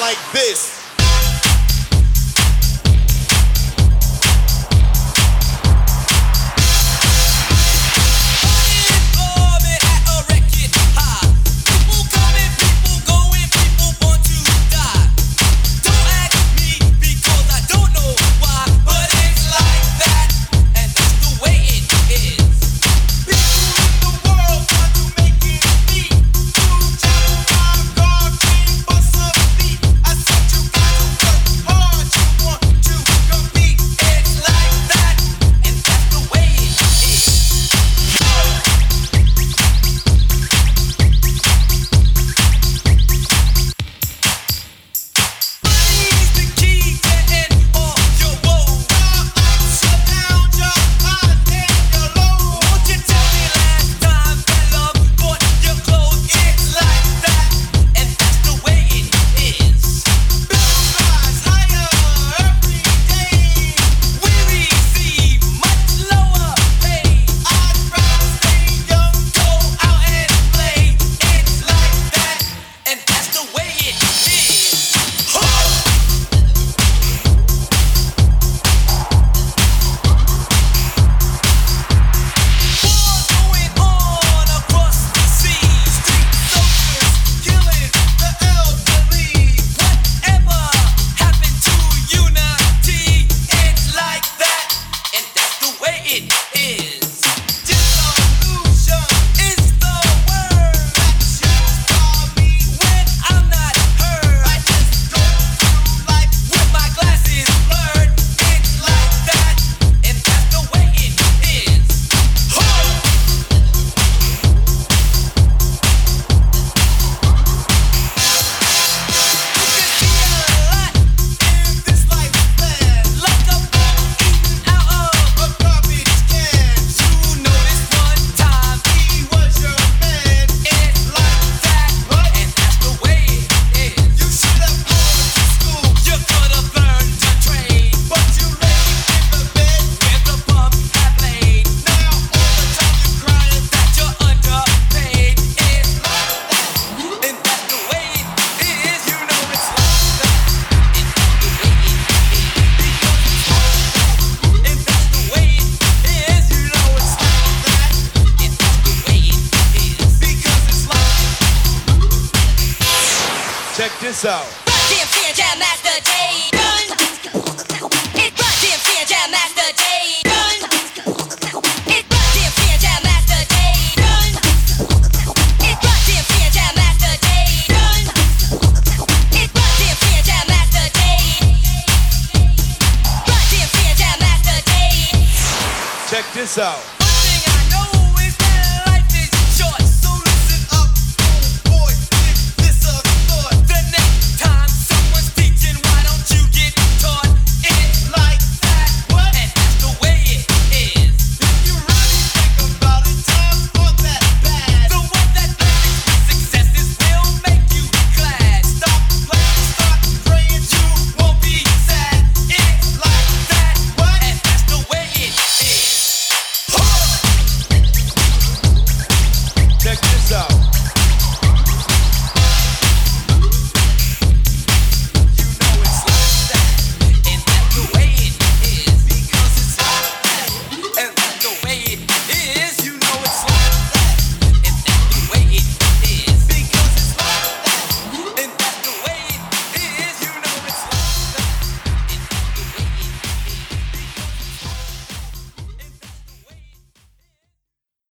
like this. Check this out. DMC and Jam Master Jay. It's DMC and Jam Master Jay. It's DMC and Jam Master Jay. It's DMC and Jam Master Jay. It's DMC and Jam Master Jay. DMC and Jam Master Jay. Check this out.